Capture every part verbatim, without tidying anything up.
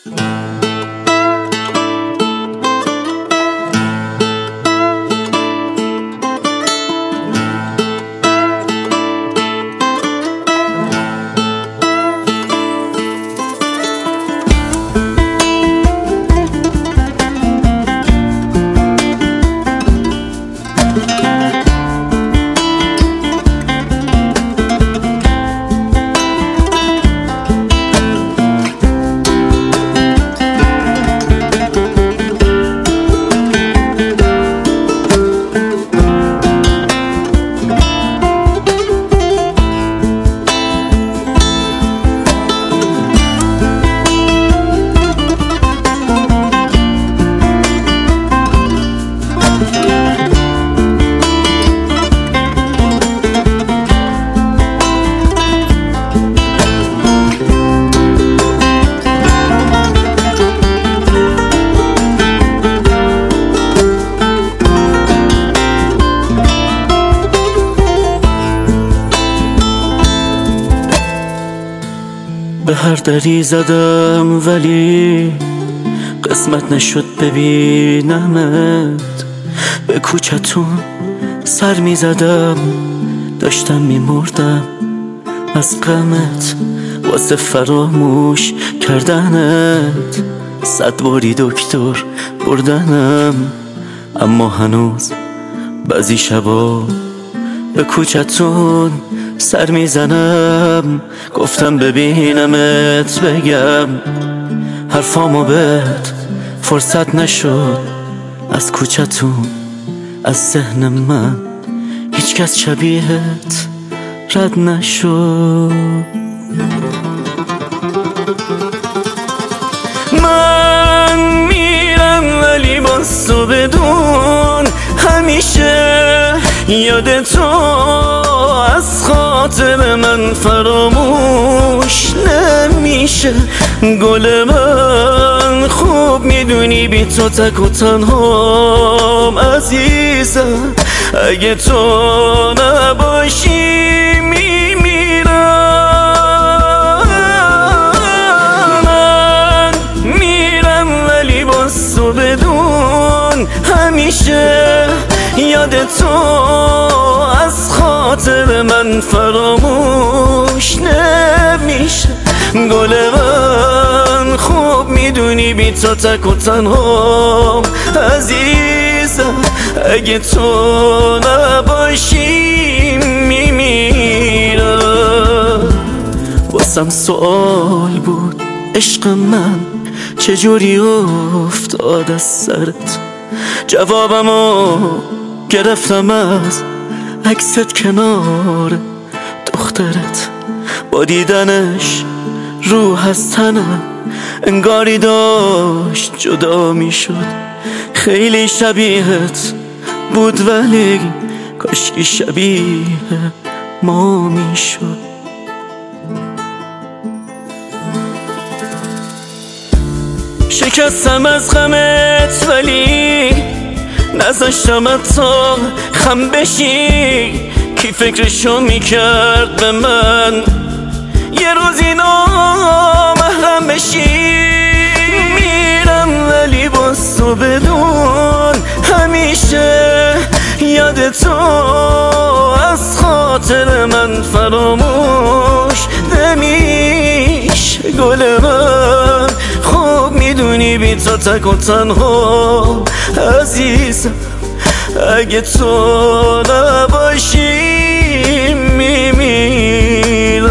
به هر دری زدم ولی قسمت نشد ببینمت. به کوچتون سر می زدم، داشتم می مردم از غمت واسه فراموش کردنت. صد باری دکتر بردنم، اما هنوز بعضی شبا به کوچتون سر میزنم. گفتم ببینمت بگم حرفامو بهت فرصت نشد. از کوچتون از ذهن من هیچ کس شبیهت رد نشد. من میرم ولی باز تو بدون همیشه یاد تو از خاطر من فراموش نمیشه. گل من خوب میدونی بی تو تک و تنهام عزیزم. اگه تو نباشی میمیرم. من میرم ولی باز تو بدون همیشه یاد تو از خاطر من فراموش نمیشه. گل من خوب میدونی بی تو تک و تنهام عزیزم. اگه تو نباشی میمیرم. واسم سوال بود عشق من چجوری افتاد از سرت. جوابمو گرفتم از عکست کنار دخترت. با دیدنش روح از تنم انگاری داشت جدا می شد. خیلی شبیهت بود ولی کاشکی شبیه ما می شد. شکستم از غمت ولی نذاشتم تا خم بشی. کی فکرشو میکرد به من یه روز اینا محرم بشی. میرم ولی باز تو بدون همیشه یاد تو از خاطر من فراموش نمیشه. گل من خوب میدونی بی تو تک و تنها عزیزم. اگه تو نباشی میمیرم.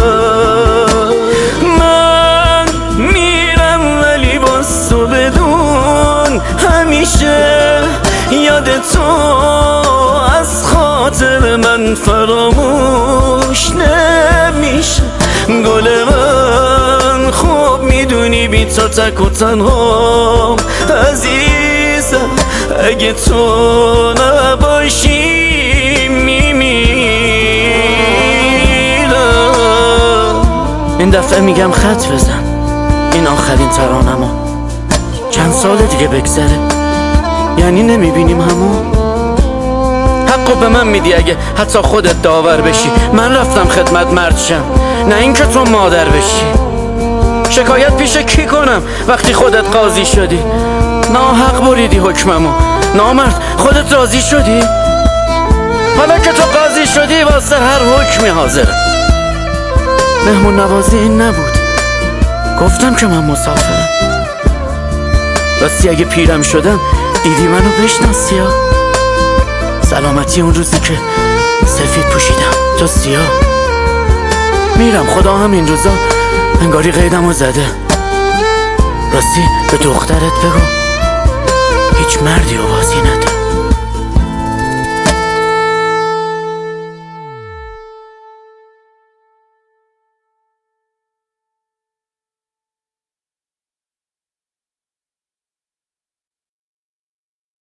من میرم ولی باز تو بدون همیشه یاد تو از خاطر من فراموش نمیشه. گل من خوب میدونی بی تو تک و تنها عزیزم. اگه تو نباشی میمیرم. این دفعه میگم خط بزن، این آخرین ترانمو. چند سال دیگه بگذره یعنی نمیبینیم همون. حقو به من میدی اگه حتی خودت داور بشی. من رفتم خدمت مرد شم، نه اینکه تو مادر بشی. شکایت پیش کی کنم وقتی خودت قاضی شدی؟ ناحق بریدی حکممو. نامرد خودت راضی شدی؟ حالا که تو قاضی شدی واسه هر حکمی حاضرم. مهمون نوازی این نبود، گفتم که من مسافرم. راستی اگه پیرم شدم دیدی منو بشناسی ها؟ سلامتی اون روزی که سفید پوشیدم تو سیاه. میرم خدا هم این روزا انگاری قیدمو زده. راستی به دخترت بگو هیچ مردی رو بازی نده.